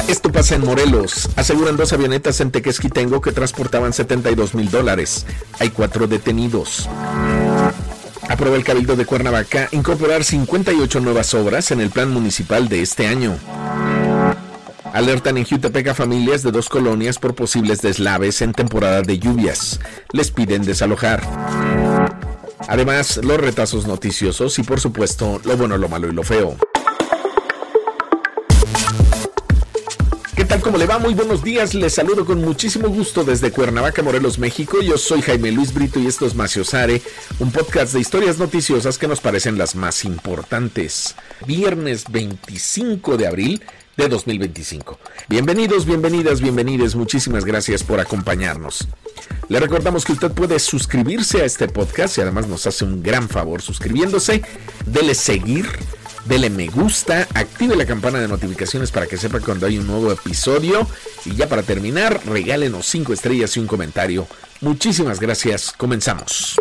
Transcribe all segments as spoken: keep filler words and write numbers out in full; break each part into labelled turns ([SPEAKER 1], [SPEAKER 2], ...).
[SPEAKER 1] Esto pasa en Morelos. Aseguran dos avionetas en Tequesquitengo que transportaban setenta y dos mil dólares. Hay cuatro detenidos. Aprueba el Cabildo de Cuernavaca incorporar cincuenta y ocho nuevas obras en el plan municipal de este año. Alertan en Jiutepec a familias de dos colonias por posibles deslaves en temporada de lluvias. Les piden desalojar. Además, los retazos noticiosos y, por supuesto, lo bueno, lo malo y lo feo. ¿Qué tal? ¿Cómo le va? Muy buenos días. Les saludo con muchísimo gusto desde Cuernavaca, Morelos, México. Yo soy Jaime Luis Brito y esto es Maciosare, un podcast de historias noticiosas que nos parecen las más importantes. Viernes veinticinco de abril de dos mil veinticinco. Bienvenidos, bienvenidas, bienvenides. Muchísimas gracias por acompañarnos. Le recordamos que usted puede suscribirse a este podcast y además nos hace un gran favor suscribiéndose. Dele seguir, dele me gusta, active la campana de notificaciones para que sepa cuando hay un nuevo episodio. Y ya para terminar, regálenos cinco estrellas y un comentario. Muchísimas gracias. Comenzamos.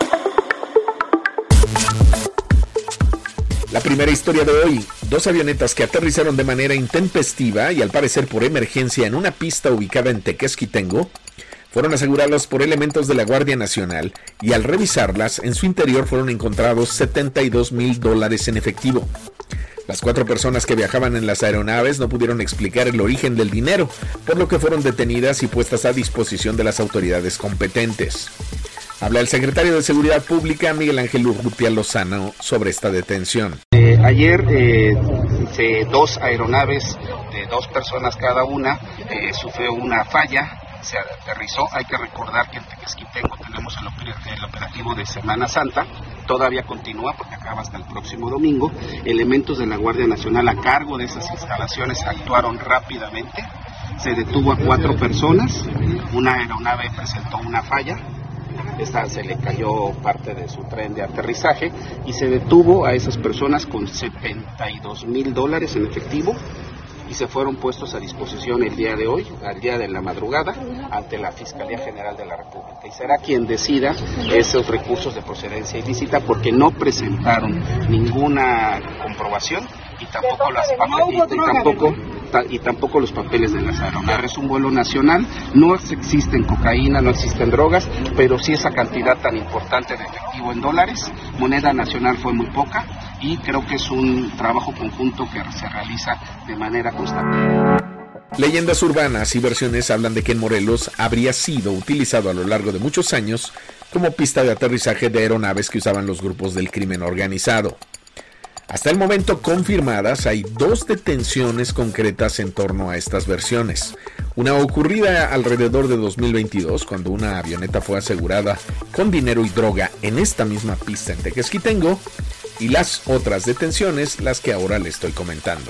[SPEAKER 1] La primera historia de hoy, dos avionetas que aterrizaron de manera intempestiva y al parecer por emergencia en una pista ubicada en Tequesquitengo, fueron aseguradas por elementos de la Guardia Nacional y al revisarlas, en su interior fueron encontrados setenta y dos mil dólares en efectivo. Las cuatro personas que viajaban en las aeronaves no pudieron explicar el origen del dinero, por lo que fueron detenidas y puestas a disposición de las autoridades competentes. Habla el secretario de Seguridad Pública, Miguel Ángel Urrutia Lozano, sobre esta detención.
[SPEAKER 2] Eh, ayer, eh, se, dos aeronaves de dos personas cada una eh, sufrió una falla, se aterrizó. Hay que recordar que en Tequesquitengo tenemos el, oper- el operativo de Semana Santa, todavía continúa porque acaba hasta el próximo domingo. Elementos de la Guardia Nacional a cargo de esas instalaciones actuaron rápidamente, se detuvo a cuatro personas, una aeronave presentó una falla. Esta se le cayó parte de su tren de aterrizaje y se detuvo a esas personas con setenta y dos mil dólares en efectivo y se fueron puestos a disposición el día de hoy, al día de la madrugada, ante la Fiscalía General de la República. Y será quien decida esos recursos de procedencia ilícita porque no presentaron ninguna comprobación y tampoco las papeles, y, y tampoco y tampoco los papeles de las aeronaves. Es un vuelo nacional, no existen cocaína, no existen drogas, pero sí esa cantidad tan importante de efectivo en dólares. Moneda nacional fue muy poca y creo que es un trabajo conjunto que se realiza de manera constante.
[SPEAKER 1] Leyendas urbanas y versiones hablan de que en Morelos habría sido utilizado a lo largo de muchos años como pista de aterrizaje de aeronaves que usaban los grupos del crimen organizado. Hasta el momento confirmadas hay dos detenciones concretas en torno a estas versiones. Una ocurrida alrededor de dos mil veintidós, cuando una avioneta fue asegurada con dinero y droga en esta misma pista en Tequesquitengo, y las otras detenciones las que ahora le estoy comentando.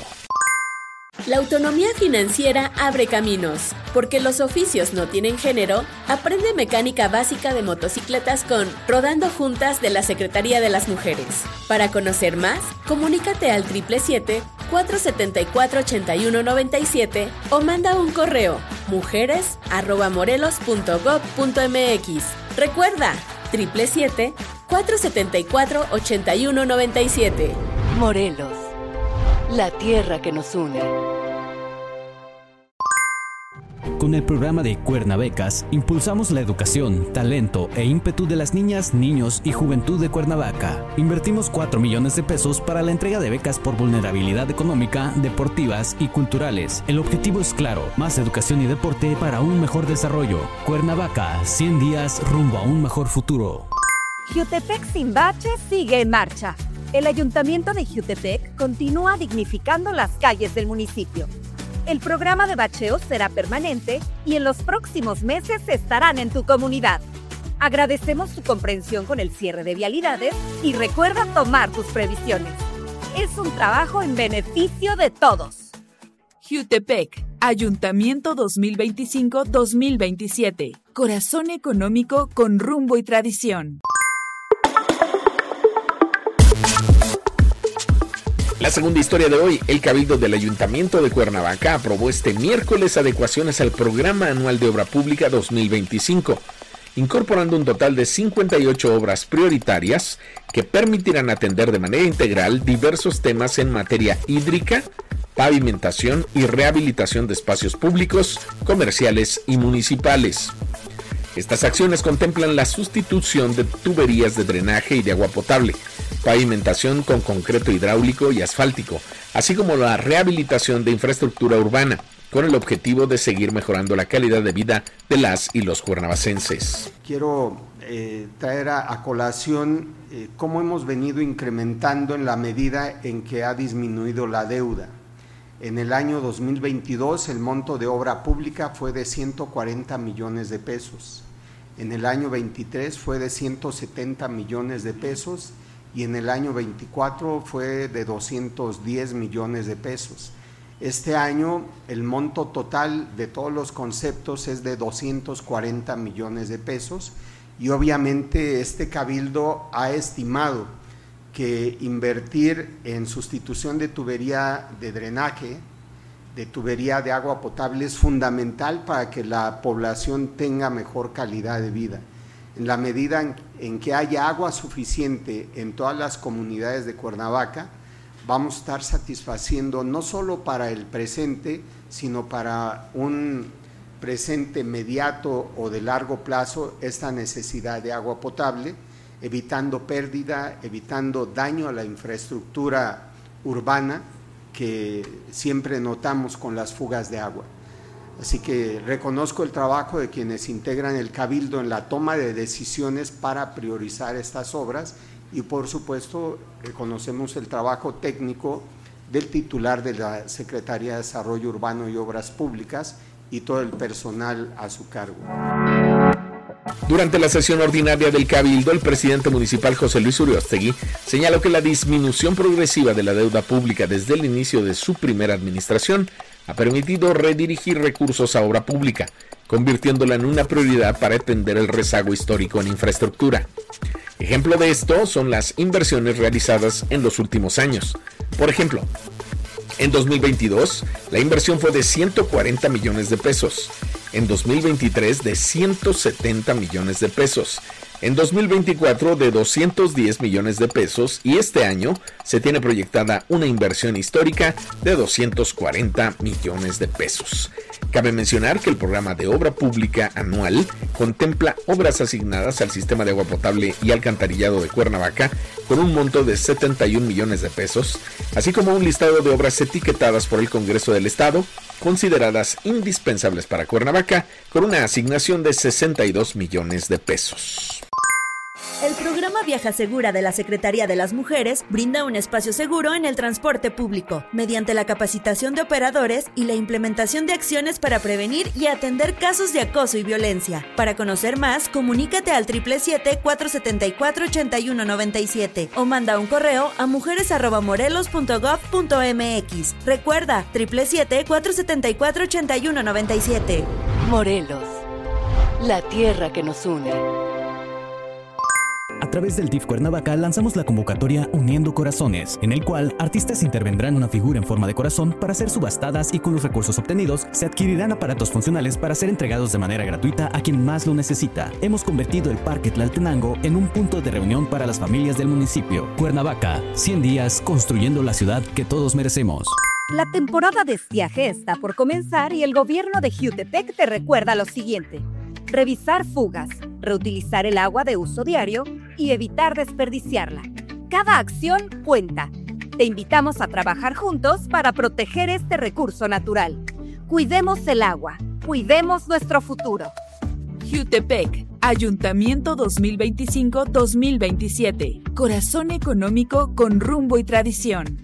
[SPEAKER 3] La autonomía financiera abre caminos. Porque los oficios no tienen género, aprende mecánica básica de motocicletas con Rodando Juntas de la Secretaría de las Mujeres. Para conocer más, comunícate al siete siete siete, cuatro siete cuatro, ocho uno nueve siete o manda un correo mujeres arroba morelos punto gob punto mx. Recuerda, siete siete siete, cuatro siete cuatro, ocho uno nueve siete.
[SPEAKER 4] Morelos, la tierra que nos une.
[SPEAKER 5] Con el programa de Cuernabecas, impulsamos la educación, talento e ímpetu de las niñas, niños y juventud de Cuernavaca. Invertimos cuatro millones de pesos para la entrega de becas por vulnerabilidad económica, deportivas y culturales. El objetivo es claro, más educación y deporte para un mejor desarrollo. Cuernavaca, cien días rumbo a un mejor futuro.
[SPEAKER 6] Jiutepec sin baches sigue en marcha. El Ayuntamiento de Jiutepec continúa dignificando las calles del municipio. El programa de bacheo será permanente y en los próximos meses estarán en tu comunidad. Agradecemos tu comprensión con el cierre de vialidades y recuerda tomar tus previsiones. Es un trabajo en beneficio de todos.
[SPEAKER 7] Jiutepec, Ayuntamiento dos mil veinticinco a dos mil veintisiete. Corazón económico con rumbo y tradición.
[SPEAKER 1] La segunda historia de hoy, el Cabildo del Ayuntamiento de Cuernavaca aprobó este miércoles adecuaciones al Programa Anual de Obra Pública dos mil veinticinco, incorporando un total de cincuenta y ocho obras prioritarias que permitirán atender de manera integral diversos temas en materia hídrica, pavimentación y rehabilitación de espacios públicos, comerciales y municipales. Estas acciones contemplan la sustitución de tuberías de drenaje y de agua potable, pavimentación con concreto hidráulico y asfáltico, así como la rehabilitación de infraestructura urbana, con el objetivo de seguir mejorando la calidad de vida de las y los cuernavacenses.
[SPEAKER 8] Quiero eh, traer a, a colación eh, cómo hemos venido incrementando en la medida en que ha disminuido la deuda. En el año dos mil veintidós el monto de obra pública fue de ciento cuarenta millones de pesos, en el año veintitrés fue de ciento setenta millones de pesos y en el año veinticuatro fue de doscientos diez millones de pesos. Este año el monto total de todos los conceptos es de doscientos cuarenta millones de pesos y obviamente este cabildo ha estimado que invertir en sustitución de tubería de drenaje, de tubería de agua potable es fundamental para que la población tenga mejor calidad de vida. En la medida en, en que haya agua suficiente en todas las comunidades de Cuernavaca, vamos a estar satisfaciendo no solo para el presente, sino para un presente inmediato o de largo plazo esta necesidad de agua potable, evitando pérdida, evitando daño a la infraestructura urbana que siempre notamos con las fugas de agua. Así que reconozco el trabajo de quienes integran el Cabildo en la toma de decisiones para priorizar estas obras y por supuesto reconocemos el trabajo técnico del titular de la Secretaría de Desarrollo Urbano y Obras Públicas y todo el personal a su cargo.
[SPEAKER 1] Durante la sesión ordinaria del Cabildo, el presidente municipal José Luis Uriostegui señaló que la disminución progresiva de la deuda pública desde el inicio de su primera administración ha permitido redirigir recursos a obra pública, convirtiéndola en una prioridad para atender el rezago histórico en infraestructura. Ejemplo de esto son las inversiones realizadas en los últimos años. Por ejemplo, en dos mil veintidós, la inversión fue de ciento cuarenta millones de pesos. En dos mil veintitrés de ciento setenta millones de pesos, en dos mil veinticuatro de doscientos diez millones de pesos y este año se tiene proyectada una inversión histórica de doscientos cuarenta millones de pesos. Cabe mencionar que el programa de obra pública anual contempla obras asignadas al sistema de agua potable y alcantarillado de Cuernavaca con un monto de setenta y un millones de pesos, así como un listado de obras etiquetadas por el Congreso del Estado, consideradas indispensables para Cuernavaca, con una asignación de sesenta y dos millones de pesos.
[SPEAKER 9] El programa Viaja Segura de la Secretaría de las Mujeres brinda un espacio seguro en el transporte público, mediante la capacitación de operadores y la implementación de acciones para prevenir y atender casos de acoso y violencia. Para conocer más, comunícate al siete siete siete, cuatro siete cuatro, ocho uno nueve siete o manda un correo a mujeres arroba morelos punto gob punto m x. Recuerda, siete siete siete, cuatro siete cuatro, ocho uno nueve siete.
[SPEAKER 4] Morelos, la tierra que nos une.
[SPEAKER 5] A través del D I F Cuernavaca lanzamos la convocatoria Uniendo Corazones, en el cual artistas intervendrán una figura en forma de corazón para ser subastadas y con los recursos obtenidos se adquirirán aparatos funcionales para ser entregados de manera gratuita a quien más lo necesita. Hemos convertido el Parque Tlaltenango en un punto de reunión para las familias del municipio. Cuernavaca, cien días construyendo la ciudad que todos merecemos.
[SPEAKER 6] La temporada de estiaje está por comenzar y el gobierno de Jiutepec te recuerda lo siguiente: revisar fugas, reutilizar el agua de uso diario y evitar desperdiciarla. Cada acción cuenta. Te invitamos a trabajar juntos para proteger este recurso natural. Cuidemos el agua, cuidemos nuestro futuro.
[SPEAKER 7] Jiutepec, Ayuntamiento dos mil veinticinco dos mil veintisiete. Corazón económico con rumbo y tradición.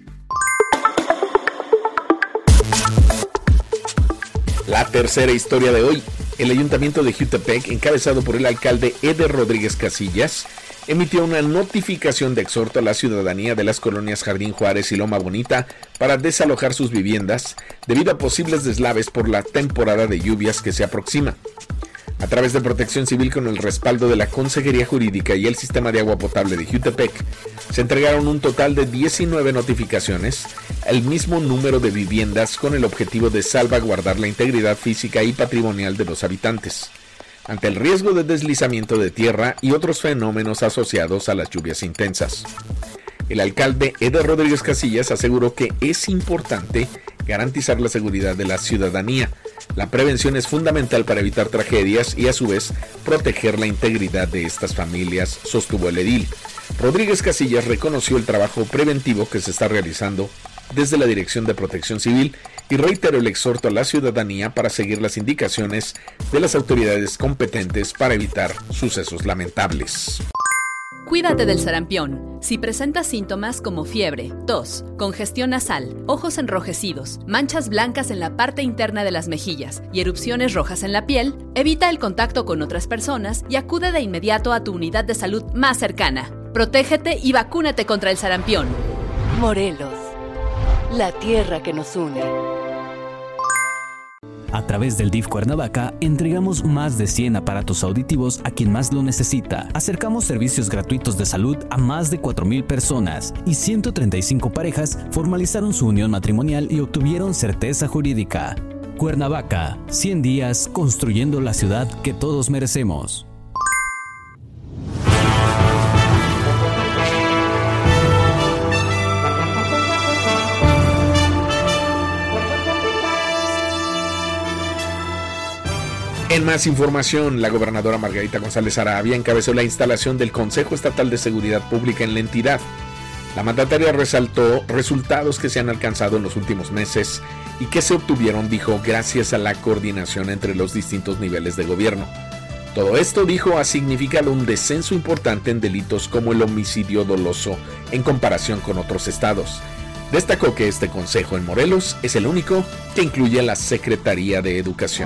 [SPEAKER 1] La tercera historia de hoy. El Ayuntamiento de Jiutepec, encabezado por el alcalde Eder Rodríguez Casillas, emitió una notificación de exhorto a la ciudadanía de las colonias Jardín Juárez y Loma Bonita para desalojar sus viviendas debido a posibles deslaves por la temporada de lluvias que se aproxima. A través de Protección Civil, con el respaldo de la Consejería Jurídica y el Sistema de Agua Potable de Jiutepec, se entregaron un total de diecinueve notificaciones, el mismo número de viviendas, con el objetivo de salvaguardar la integridad física y patrimonial de los habitantes, ante el riesgo de deslizamiento de tierra y otros fenómenos asociados a las lluvias intensas. El alcalde Eder Rodríguez Casillas aseguró que es importante garantizar la seguridad de la ciudadanía. La prevención es fundamental para evitar tragedias y a su vez proteger la integridad de estas familias, sostuvo el edil. Rodríguez Casillas reconoció el trabajo preventivo que se está realizando desde la Dirección de Protección Civil y reiteró el exhorto a la ciudadanía para seguir las indicaciones de las autoridades competentes para evitar sucesos lamentables.
[SPEAKER 3] Cuídate del sarampión. Si presentas síntomas como fiebre, tos, congestión nasal, ojos enrojecidos, manchas blancas en la parte interna de las mejillas y erupciones rojas en la piel, evita el contacto con otras personas y acude de inmediato a tu unidad de salud más cercana. Protégete y vacúnate contra el sarampión.
[SPEAKER 4] Morelos, la tierra que nos une.
[SPEAKER 5] A través del D I F Cuernavaca, entregamos más de cien aparatos auditivos a quien más lo necesita. Acercamos servicios gratuitos de salud a más de cuatro mil personas y ciento treinta y cinco parejas formalizaron su unión matrimonial y obtuvieron certeza jurídica. Cuernavaca, cien días construyendo la ciudad que todos merecemos.
[SPEAKER 1] En más información, la gobernadora Margarita González Arabia encabezó la instalación del Consejo Estatal de Seguridad Pública en la entidad. La mandataria resaltó resultados que se han alcanzado en los últimos meses y que se obtuvieron, dijo, gracias a la coordinación entre los distintos niveles de gobierno. Todo esto, dijo, ha significado un descenso importante en delitos como el homicidio doloso en comparación con otros estados. Destacó que este consejo en Morelos es el único que incluye a la Secretaría de Educación.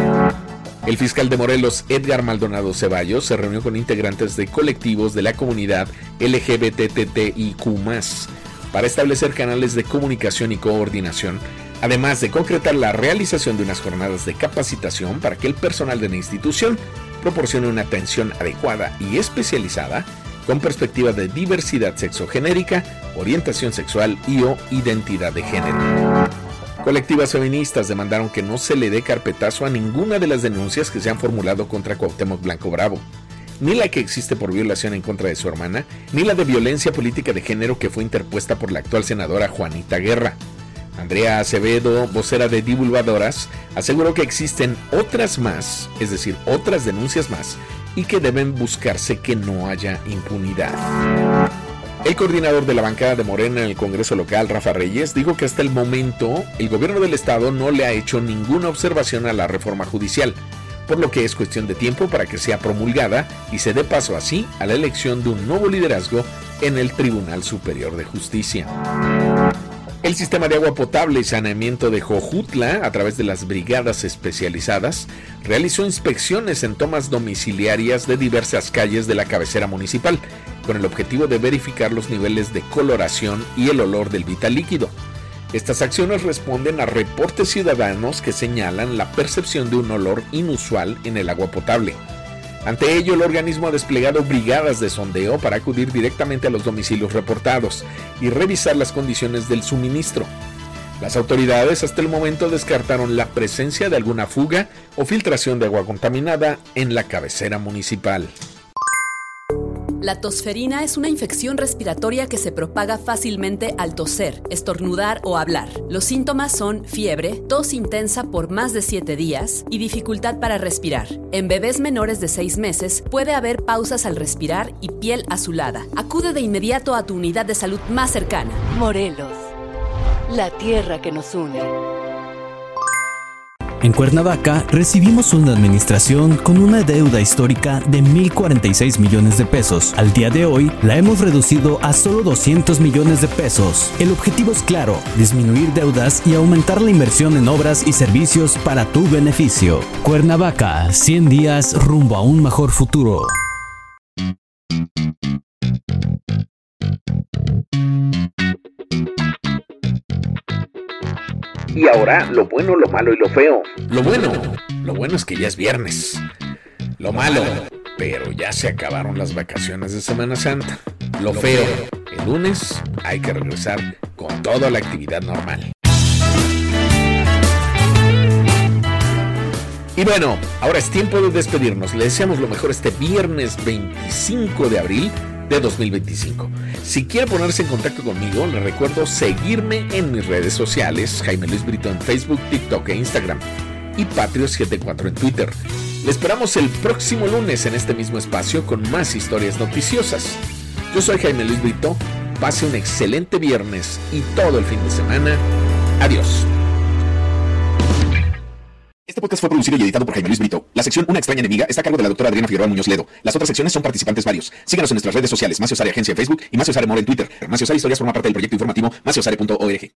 [SPEAKER 1] El fiscal de Morelos, Edgar Maldonado Ceballos, se reunió con integrantes de colectivos de la comunidad L G B T T I Q más, para establecer canales de comunicación y coordinación, además de concretar la realización de unas jornadas de capacitación para que el personal de la institución proporcione una atención adecuada y especializada con perspectiva de diversidad sexogenérica, orientación sexual y o identidad de género. Colectivas feministas demandaron que no se le dé carpetazo a ninguna de las denuncias que se han formulado contra Cuauhtémoc Blanco Bravo, ni la que existe por violación en contra de su hermana, ni la de violencia política de género que fue interpuesta por la actual senadora Juanita Guerra. Andrea Acevedo, vocera de Divulgadoras, aseguró que existen otras más, es decir, otras denuncias más, y que deben buscarse que no haya impunidad. El coordinador de la bancada de Morena en el Congreso local, Rafa Reyes, dijo que hasta el momento el gobierno del estado no le ha hecho ninguna observación a la reforma judicial, por lo que es cuestión de tiempo para que sea promulgada y se dé paso así a la elección de un nuevo liderazgo en el Tribunal Superior de Justicia. El sistema de agua potable y saneamiento de Jojutla, a través de las brigadas especializadas, realizó inspecciones en tomas domiciliarias de diversas calles de la cabecera municipal, con el objetivo de verificar los niveles de coloración y el olor del vital líquido. Estas acciones responden a reportes ciudadanos que señalan la percepción de un olor inusual en el agua potable. Ante ello, el organismo ha desplegado brigadas de sondeo para acudir directamente a los domicilios reportados y revisar las condiciones del suministro. Las autoridades hasta el momento descartaron la presencia de alguna fuga o filtración de agua contaminada en la cabecera municipal.
[SPEAKER 3] La tosferina es una infección respiratoria que se propaga fácilmente al toser, estornudar o hablar. Los síntomas son fiebre, tos intensa por más de siete días y dificultad para respirar. En bebés menores de seis meses puede haber pausas al respirar y piel azulada. Acude de inmediato a tu unidad de salud más cercana.
[SPEAKER 4] Morelos, la tierra que nos une.
[SPEAKER 5] En Cuernavaca recibimos una administración con una deuda histórica de mil cuarenta y seis millones de pesos. Al día de hoy la hemos reducido a solo doscientos millones de pesos. El objetivo es claro, disminuir deudas y aumentar la inversión en obras y servicios para tu beneficio. Cuernavaca, cien días rumbo a un mejor futuro.
[SPEAKER 1] Y ahora, lo bueno, lo malo y lo feo. Lo bueno, lo bueno es que ya es viernes. Lo malo, pero ya se acabaron las vacaciones de Semana Santa. Lo feo, el lunes hay que regresar con toda la actividad normal. Y bueno, ahora es tiempo de despedirnos. Le deseamos lo mejor este viernes veinticinco de abril de dos mil veinticinco. Si quiere ponerse en contacto conmigo, les recuerdo seguirme en mis redes sociales, Jaime Luis Brito en Facebook, TikTok e Instagram, y Patrio setenta y cuatro en Twitter. Le esperamos el próximo lunes en este mismo espacio con más historias noticiosas. Yo soy Jaime Luis Brito, pase un excelente viernes y todo el fin de semana. Adiós.
[SPEAKER 10] Este podcast fue producido y editado por Jaime Luis Brito. La sección Una extraña enemiga está a cargo de la doctora Adriana Figueroa Muñoz Ledo. Las otras secciones son participantes varios. Síganos en nuestras redes sociales, Macios Are Agencia en Facebook y Macios Are More en Twitter. Macios Are Historias forma parte del proyecto informativo macios are punto org.